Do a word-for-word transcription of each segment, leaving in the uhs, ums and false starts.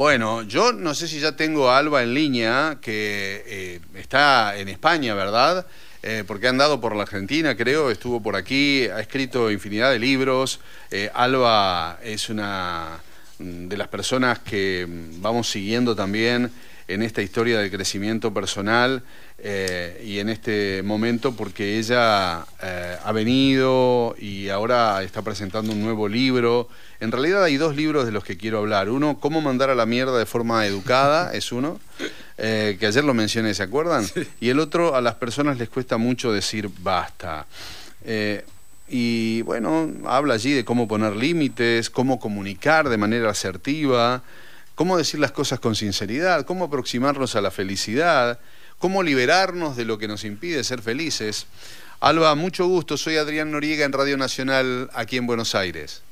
Bueno, yo no sé si ya tengo a Alba en línea, que eh, está en España, ¿verdad? Eh, porque ha andado por la Argentina, creo, estuvo por aquí, ha escrito infinidad de libros. Eh, Alba es una de las personas que vamos siguiendo también en esta historia del crecimiento personal eh, y en este momento porque ella eh, ha venido y ahora está presentando un nuevo libro. En realidad hay dos libros de los que quiero hablar. Uno, Cómo mandar a la mierda de forma educada, es uno, eh, que ayer lo mencioné, ¿se acuerdan? Sí. Y el otro, A las personas les cuesta mucho decir basta. Eh, y bueno, habla allí de cómo poner límites, cómo comunicar de manera asertiva, cómo decir las cosas con sinceridad, cómo aproximarnos a la felicidad, cómo liberarnos de lo que nos impide ser felices. Alba, mucho gusto, soy Adrián Noriega en Radio Nacional, aquí en Buenos Aires.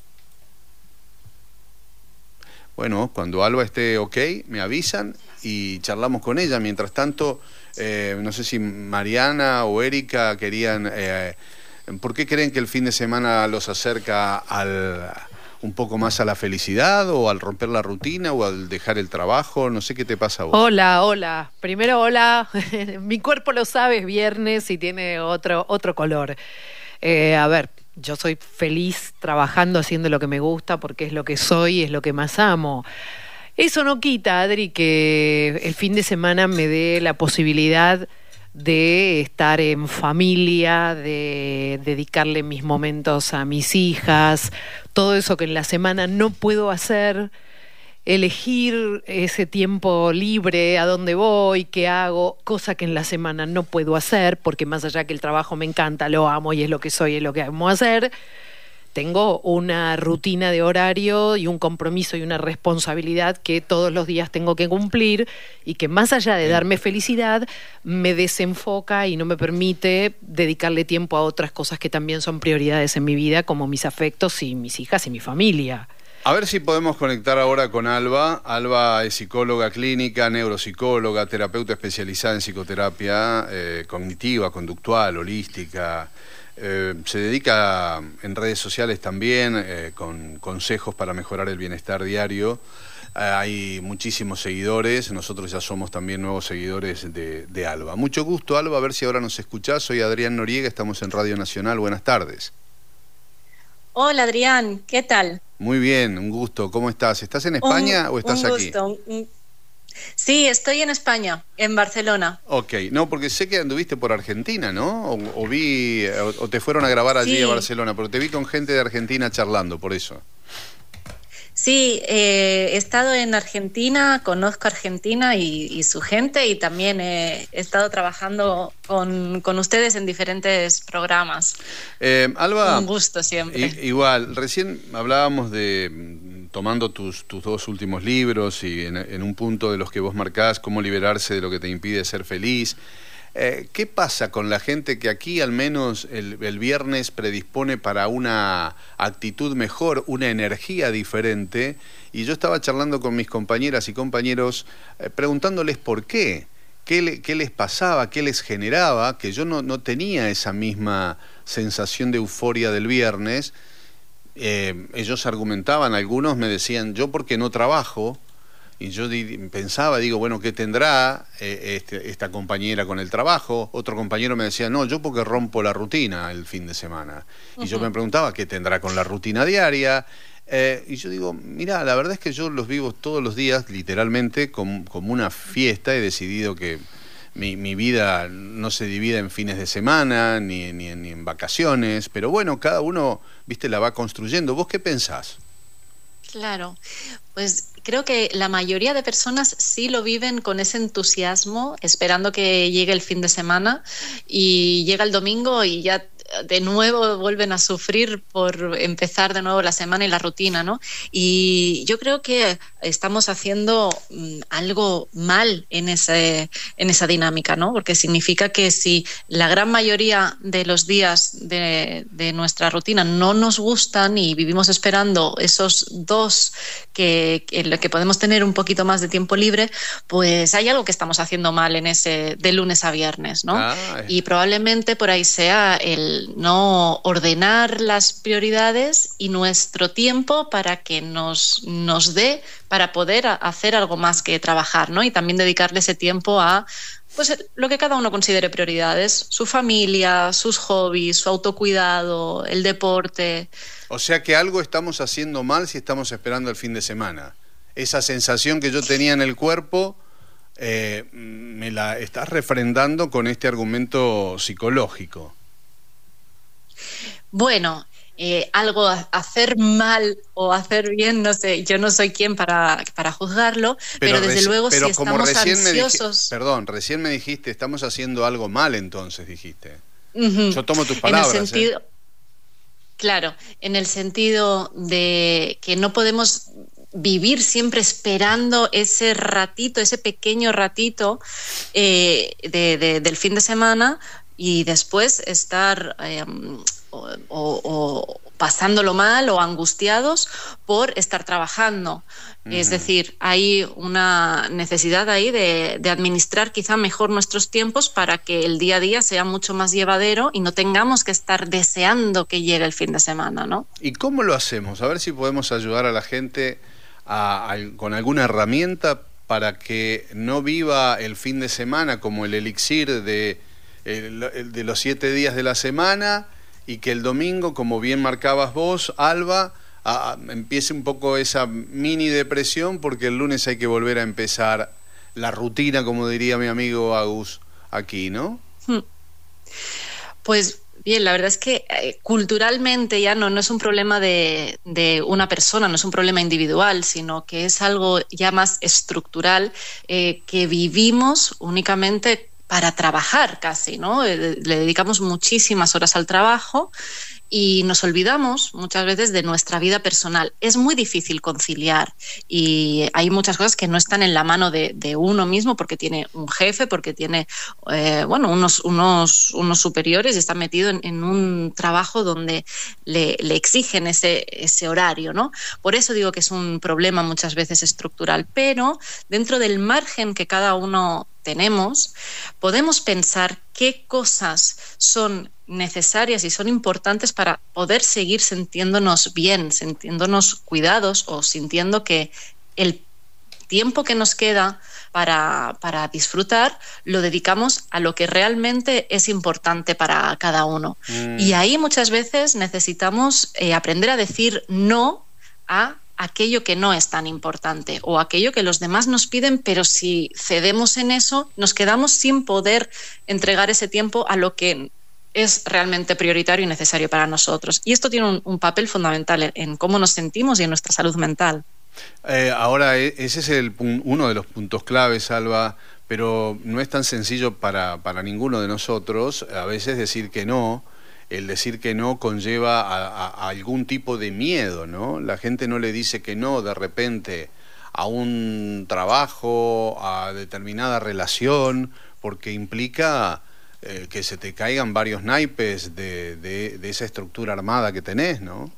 Bueno, cuando Alba esté ok, me avisan y charlamos con ella. Mientras tanto, eh, no sé si Mariana o Erika querían... Eh, ¿por qué creen que el fin de semana los acerca al... un poco más a la felicidad o al romper la rutina o al dejar el trabajo? No sé qué te pasa a vos. Hola, hola. Primero, hola. Mi cuerpo lo sabe, es viernes y tiene otro, otro color. Eh, a ver, yo soy feliz trabajando, haciendo lo que me gusta porque es lo que soy, es lo que más amo. Eso no quita, Adri, que el fin de semana me dé la posibilidad de estar en familia, de dedicarle mis momentos a mis hijas, todo eso que en la semana no puedo hacer, elegir ese tiempo libre, a dónde voy, qué hago, cosa que en la semana no puedo hacer, porque más allá que el trabajo me encanta, lo amo y es lo que soy, es lo que amo hacer, tengo una rutina de horario y un compromiso y una responsabilidad que todos los días tengo que cumplir y que más allá de darme felicidad, me desenfoca y no me permite dedicarle tiempo a otras cosas que también son prioridades en mi vida, como mis afectos y mis hijas y mi familia. A ver si podemos conectar ahora con Alba. Alba es psicóloga clínica, neuropsicóloga, terapeuta especializada en psicoterapia eh, cognitiva, conductual, holística. Eh, se dedica en redes sociales también eh, con consejos para mejorar el bienestar diario. Eh, hay muchísimos seguidores, nosotros ya somos también nuevos seguidores de, de Alba. Mucho gusto, Alba, a ver si ahora nos escuchás. Soy Adrián Noriega, estamos en Radio Nacional. Buenas tardes. Hola Adrián, ¿qué tal? Muy bien, un gusto. ¿Cómo estás? ¿Estás en España un, o estás un aquí? Gusto, un, sí, estoy en España, en Barcelona. Ok, no, porque sé que anduviste por Argentina, ¿no? O, o vi, o, o te fueron a grabar allí sí. a Barcelona, pero te vi con gente de Argentina charlando, por eso. Sí, eh, he estado en Argentina, conozco Argentina y, y su gente, y también he, he estado trabajando con, con ustedes en diferentes programas. Eh, Alba, un gusto siempre. Igual, recién hablábamos de, tomando tus, tus dos últimos libros y en, en un punto de los que vos marcás, cómo liberarse de lo que te impide ser feliz. Eh, ¿Qué pasa con la gente que aquí al menos el, el viernes predispone para una actitud mejor, una energía diferente? Y yo estaba charlando con mis compañeras y compañeros eh, preguntándoles por qué, qué, le, qué les pasaba, qué les generaba, que yo no, no tenía esa misma sensación de euforia del viernes. Eh, ellos argumentaban, algunos me decían, yo porque no trabajo. Y yo di, pensaba, digo, bueno, ¿qué tendrá eh, este, esta compañera con el trabajo? Otro compañero me decía, no, yo porque rompo la rutina el fin de semana. Y uh-huh. yo me preguntaba, ¿qué tendrá con la rutina diaria? Eh, y yo digo, mira, la verdad es que yo los vivo todos los días, literalmente, como, como una fiesta. He decidido que mi, mi vida no se divida en fines de semana, ni, ni, ni en vacaciones. Pero bueno, cada uno, viste, la va construyendo. ¿Vos qué pensás? Claro, pues creo que la mayoría de personas sí lo viven con ese entusiasmo, esperando que llegue el fin de semana, y llega el domingo y ya de nuevo vuelven a sufrir por empezar de nuevo la semana y la rutina, ¿no? Y yo creo que estamos haciendo mm, algo mal en ese, en esa dinámica, ¿no? Porque significa que si la gran mayoría de los días de, de nuestra rutina no nos gustan y vivimos esperando esos dos que, que, que podemos tener un poquito más de tiempo libre, pues hay algo que estamos haciendo mal en ese de lunes a viernes, ¿no? Ah, y probablemente por ahí sea el el no ordenar las prioridades y nuestro tiempo para que nos, nos dé para poder hacer algo más que trabajar, ¿no? Y también dedicarle ese tiempo a pues lo que cada uno considere prioridades, su familia, sus hobbies, su autocuidado, el deporte. O sea que algo estamos haciendo mal si estamos esperando el fin de semana. Esa sensación que yo tenía en el cuerpo, eh, me la estás refrendando con este argumento psicológico. Bueno, eh, algo a hacer mal o hacer bien, no sé, yo no soy quien para, para juzgarlo, pero, pero desde luego pero si como estamos recién ansiosos... Me perdón, recién me dijiste, estamos haciendo algo mal entonces, dijiste. Uh-huh. Yo tomo tus palabras. En el sentido, ¿eh? Claro, en el sentido de que no podemos vivir siempre esperando ese ratito, ese pequeño ratito eh, de, de, del fin de semana y después estar eh, o, o, o pasándolo mal o angustiados por estar trabajando. Uh-huh. Es decir, hay una necesidad ahí de, de administrar quizá mejor nuestros tiempos para que el día a día sea mucho más llevadero y no tengamos que estar deseando que llegue el fin de semana, ¿no? ¿Y cómo lo hacemos? A ver si podemos ayudar a la gente a, a, con alguna herramienta para que no viva el fin de semana como el elixir de, el, el de los siete días de la semana y que el domingo, como bien marcabas vos, Alba, a, a, empiece un poco esa mini depresión porque el lunes hay que volver a empezar la rutina, como diría mi amigo Agus aquí, ¿no? Pues bien, la verdad es que eh, culturalmente ya no, no es un problema de, de una persona, no es un problema individual, sino que es algo ya más estructural eh, que vivimos únicamente para trabajar casi, ¿no? Le dedicamos muchísimas horas al trabajo y nos olvidamos muchas veces de nuestra vida personal. Es muy difícil conciliar y hay muchas cosas que no están en la mano de, de uno mismo porque tiene un jefe, porque tiene eh, bueno, unos, unos, unos superiores y está metido en, en un trabajo donde le, le exigen ese, ese horario, ¿no? Por eso digo que es un problema muchas veces estructural, pero dentro del margen que cada uno tenemos, podemos pensar qué cosas son necesarias y son importantes para poder seguir sintiéndonos bien, sintiéndonos cuidados o sintiendo que el tiempo que nos queda para, para disfrutar lo dedicamos a lo que realmente es importante para cada uno. Mm. Y ahí muchas veces necesitamos eh, aprender a decir no a aquello que no es tan importante o aquello que los demás nos piden, pero si cedemos en eso, nos quedamos sin poder entregar ese tiempo a lo que es realmente prioritario y necesario para nosotros. Y esto tiene un, un papel fundamental en, en cómo nos sentimos y en nuestra salud mental. Eh, ahora, ese es el, uno de los puntos claves, Alba, pero no es tan sencillo para, para ninguno de nosotros. A veces decir que no, el decir que no conlleva a, a, a algún tipo de miedo, ¿no? La gente no le dice que no de repente a un trabajo, a determinada relación, porque implica eh, que se te caigan varios naipes de, de, de esa estructura armada que tenés, ¿no?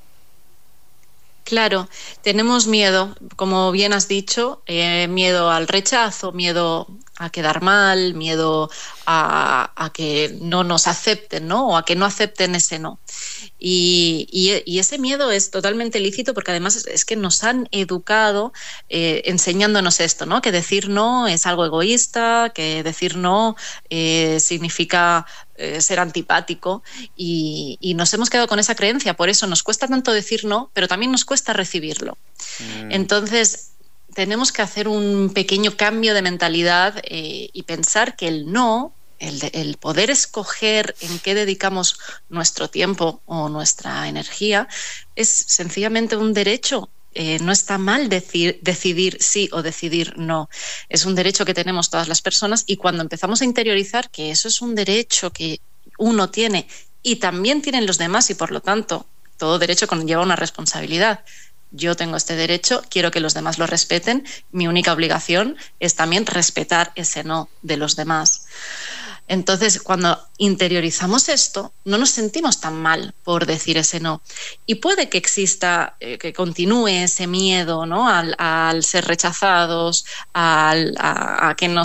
Claro, tenemos miedo, como bien has dicho, eh, miedo al rechazo, miedo a quedar mal, miedo a, a que no nos acepten, ¿no? O a que no acepten ese no. Y, y, y ese miedo es totalmente lícito porque además es, es que nos han educado eh, enseñándonos esto, ¿no? Que decir no es algo egoísta, que decir no eh, significa eh, ser antipático y, y nos hemos quedado con esa creencia. Por eso nos cuesta tanto decir no, pero también nos cuesta recibirlo. Mm. Entonces tenemos que hacer un pequeño cambio de mentalidad eh, y pensar que el no, el, de, el poder escoger en qué dedicamos nuestro tiempo o nuestra energía, es sencillamente un derecho. Eh, no está mal decir, decidir sí o decidir no. Es un derecho que tenemos todas las personas y cuando empezamos a interiorizar que eso es un derecho que uno tiene y también tienen los demás y por lo tanto todo derecho conlleva una responsabilidad. Yo tengo este derecho, quiero que los demás lo respeten, mi única obligación es también respetar ese no de los demás. Entonces, cuando interiorizamos esto, no nos sentimos tan mal por decir ese no. Y puede que exista, eh, que continúe ese miedo, ¿no? al, al ser rechazados, al, a, a que nos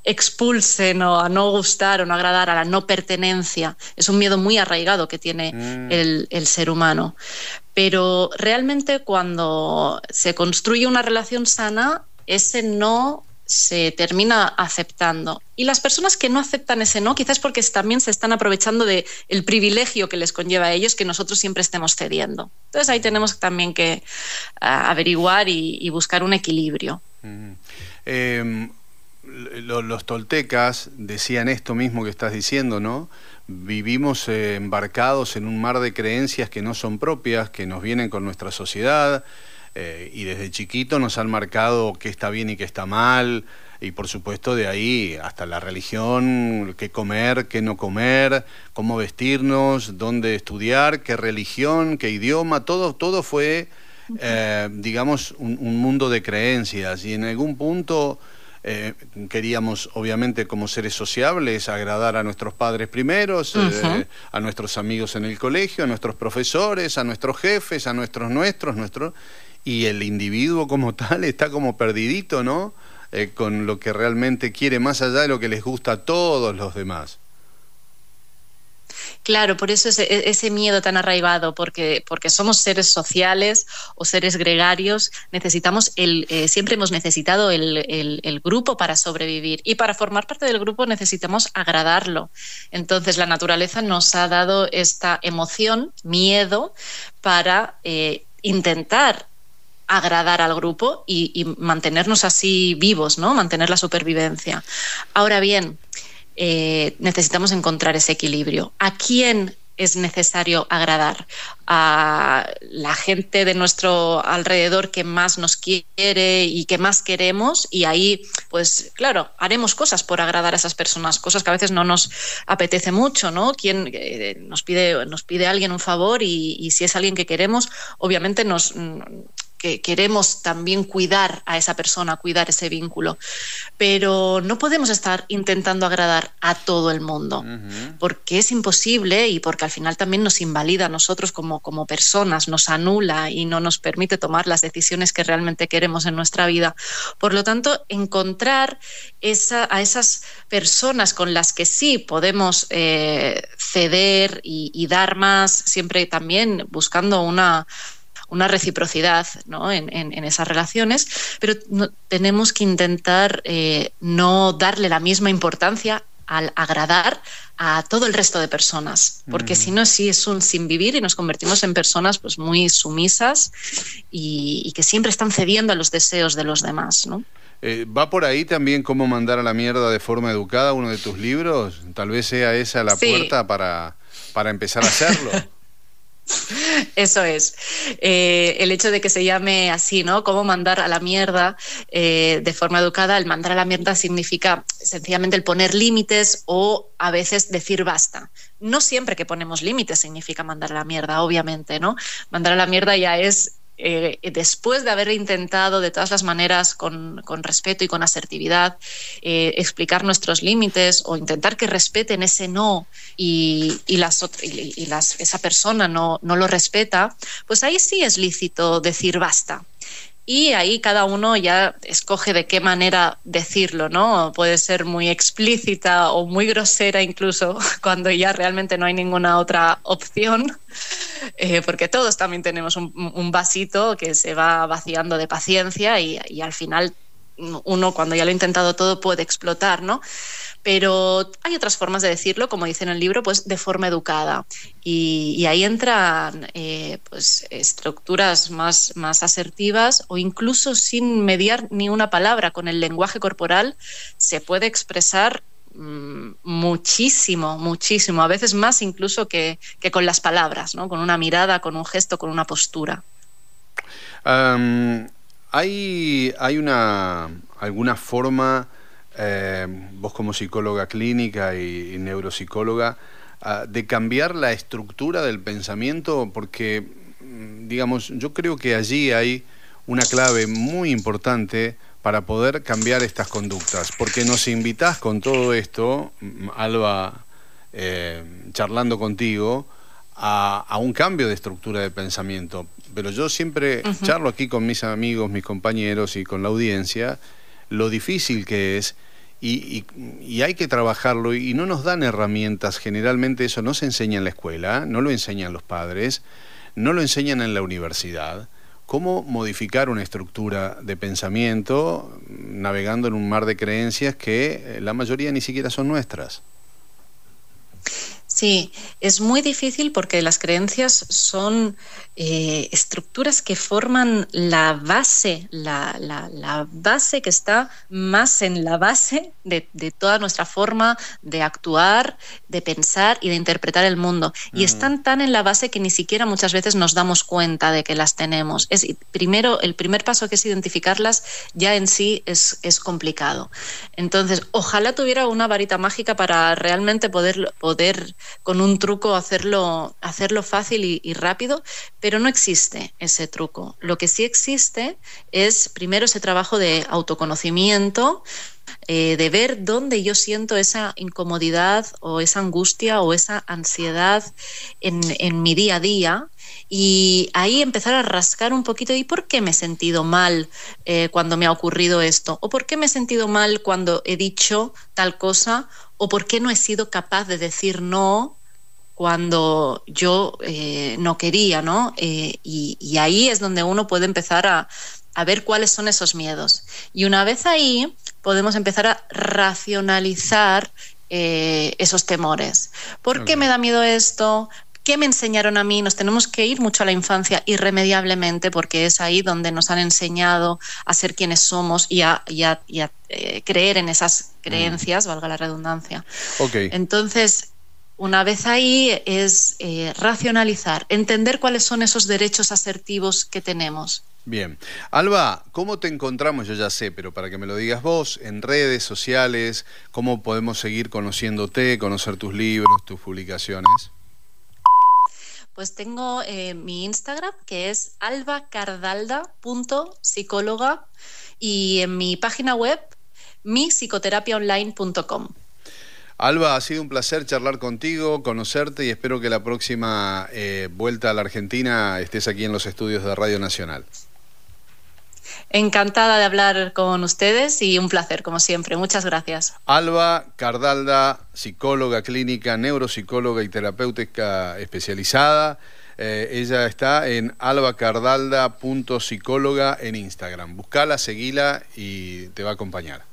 expulsen o a no gustar o no agradar, a la no pertenencia. Es un miedo muy arraigado que tiene mm. el, el ser humano. Pero realmente cuando se construye una relación sana, ese no se termina aceptando. Y las personas que no aceptan ese no, quizás porque también se están aprovechando del privilegio que les conlleva a ellos que nosotros siempre estemos cediendo. Entonces ahí tenemos también que uh, averiguar y, y buscar un equilibrio. Mm. Eh, los toltecas decían esto mismo que estás diciendo, ¿no? Vivimos eh, embarcados en un mar de creencias que no son propias, que nos vienen con nuestra sociedad, eh, y desde chiquito nos han marcado qué está bien y qué está mal, y por supuesto de ahí hasta la religión, qué comer, qué no comer, cómo vestirnos, dónde estudiar, qué religión, qué idioma, todo, todo fue, eh, digamos, un, un mundo de creencias, y en algún punto... Eh, queríamos, obviamente, como seres sociables, agradar a nuestros padres primeros, uh-huh. eh, a nuestros amigos en el colegio, a nuestros profesores, a nuestros jefes, a nuestros nuestros, nuestros, y el individuo como tal está como perdidito, ¿no? Eh, con lo que realmente quiere, más allá de lo que les gusta a todos los demás. Claro, por eso ese, ese miedo tan arraigado, porque, porque somos seres sociales o seres gregarios, necesitamos el, eh, siempre hemos necesitado el, el, el grupo para sobrevivir, y para formar parte del grupo necesitamos agradarlo. Entonces la naturaleza nos ha dado esta emoción, miedo, para eh, intentar agradar al grupo y, y mantenernos así vivos, ¿no? Mantener la supervivencia. Ahora bien, Eh, necesitamos encontrar ese equilibrio. ¿A quién es necesario agradar? A la gente de nuestro alrededor que más nos quiere y que más queremos, y ahí, pues claro, haremos cosas por agradar a esas personas, cosas que a veces no nos apetece mucho, ¿no? Quien eh, nos pide, nos pide a alguien un favor y, y si es alguien que queremos, obviamente nos... que queremos también cuidar a esa persona, cuidar ese vínculo. Pero no podemos estar intentando agradar a todo el mundo, uh-huh. porque es imposible y porque al final también nos invalida a nosotros como, como personas, nos anula y no nos permite tomar las decisiones que realmente queremos en nuestra vida. Por lo tanto, encontrar esa, a esas personas con las que sí podemos eh, ceder y, y dar más, siempre también buscando una... una reciprocidad, ¿no? en, en, en esas relaciones, pero no, tenemos que intentar eh, no darle la misma importancia al agradar a todo el resto de personas, porque mm. si no, sí es un sin vivir y nos convertimos en personas pues muy sumisas y, y que siempre están cediendo a los deseos de los demás, ¿no? Eh, ¿Va por ahí también cómo mandar a la mierda de forma educada uno de tus libros? Tal vez sea esa la sí. puerta para, para empezar a hacerlo. Eso es. Eh, el hecho de que se llame así, ¿no? Cómo mandar a la mierda eh, de forma educada. El mandar a la mierda significa sencillamente el poner límites o a veces decir basta. No siempre que ponemos límites significa mandar a la mierda, obviamente, ¿no? Mandar a la mierda ya es Eh, después de haber intentado de todas las maneras con, con respeto y con asertividad eh, explicar nuestros límites o intentar que respeten ese no y, y, las, y, y las, esa persona no, no lo respeta, pues ahí sí es lícito decir basta. Y ahí cada uno ya escoge de qué manera decirlo, ¿no? Puede ser muy explícita o muy grosera incluso cuando ya realmente no hay ninguna otra opción, eh, porque todos también tenemos un, un vasito que se va vaciando de paciencia y, y al final uno cuando ya lo ha intentado todo puede explotar, ¿no? Pero hay otras formas de decirlo, como dice en el libro, pues de forma educada. Y, y ahí entran eh, pues, estructuras más, más asertivas o incluso sin mediar ni una palabra. Con el lenguaje corporal se puede expresar mmm, muchísimo, muchísimo, a veces más incluso que, que con las palabras, ¿no? Con una mirada, con un gesto, con una postura. Um, ¿hay, hay una, alguna forma... Eh, vos como psicóloga clínica y, y neuropsicóloga, uh, de cambiar la estructura del pensamiento? Porque, digamos, yo creo que allí hay una clave muy importante para poder cambiar estas conductas, porque nos invitás con todo esto, Alba, eh, charlando contigo, a, a un cambio de estructura de pensamiento. Pero yo siempre uh-huh. charlo aquí con mis amigos, mis compañeros y con la audiencia, lo difícil que es y, y, y hay que trabajarlo y no nos dan herramientas. Generalmente eso no se enseña en la escuela, no lo enseñan los padres, no lo enseñan en la universidad. ¿Cómo modificar una estructura de pensamiento navegando en un mar de creencias que la mayoría ni siquiera son nuestras? Sí, es muy difícil porque las creencias son eh, estructuras que forman la base, la, la, la base que está más en la base de, de toda nuestra forma de actuar, de pensar y de interpretar el mundo. Y mm. están tan en la base que ni siquiera muchas veces nos damos cuenta de que las tenemos. Es, primero, el primer paso, que es identificarlas, ya en sí es, es complicado. Entonces, ojalá tuviera una varita mágica para realmente poder... poder con un truco hacerlo, hacerlo fácil y, y rápido, pero no existe ese truco. Lo que sí existe es primero ese trabajo de autoconocimiento, eh, de ver dónde yo siento esa incomodidad o esa angustia o esa ansiedad en, en mi día a día, y ahí empezar a rascar un poquito. ¿Y por qué me he sentido mal eh, cuando me ha ocurrido esto? ¿O por qué me he sentido mal cuando he dicho tal cosa? ¿O por qué no he sido capaz de decir no cuando yo eh, no quería, ¿no? Eh, y, y ahí es donde uno puede empezar a, a ver cuáles son esos miedos. Y una vez ahí podemos empezar a racionalizar eh, esos temores. ¿Por okay. qué me da miedo esto? ¿Qué me enseñaron a mí? Nos tenemos que ir mucho a la infancia irremediablemente, porque es ahí donde nos han enseñado a ser quienes somos y a, y a, y a eh, creer en esas creencias, mm. valga la redundancia. Okay. Entonces, una vez ahí es eh, racionalizar, entender cuáles son esos derechos asertivos que tenemos. Bien. Alba, ¿cómo te encontramos? Yo ya sé, pero para que me lo digas vos, en redes sociales, ¿cómo podemos seguir conociéndote, conocer tus libros, tus publicaciones? Pues tengo eh, mi Instagram, que es alba cardalda punto psicóloga, y en mi página web, mi psicoterapia online punto com. Alba, ha sido un placer charlar contigo, conocerte, y espero que la próxima eh, vuelta a la Argentina estés aquí en los estudios de Radio Nacional. Encantada de hablar con ustedes y un placer, como siempre. Muchas gracias. Alba Cardalda, psicóloga clínica, neuropsicóloga y terapéutica especializada. Eh, ella está en alba cardalda punto psicóloga en Instagram. Buscala, seguila y te va a acompañar.